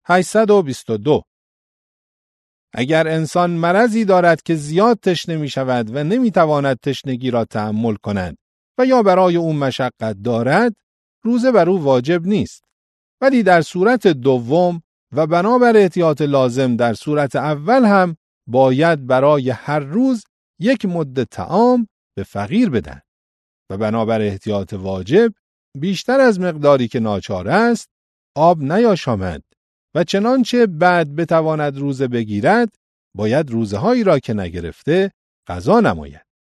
822 اگر انسان مرضی دارد که زیاد تشنه می شود و نمی تواند تشنگی را تحمل کند و یا برای او مشقت دارد، روزه بر او واجب نیست. ولی در صورت دوم و بنابر احتیاط لازم در صورت اول هم باید برای هر روز یک مد طعام به فقیر بدن و بنابر احتیاط واجب بیشتر از مقداری که ناچار است آب نیاشامد و چنانچه بعد بتواند روزه بگیرد باید روزهایی را که نگرفته قضا نماید.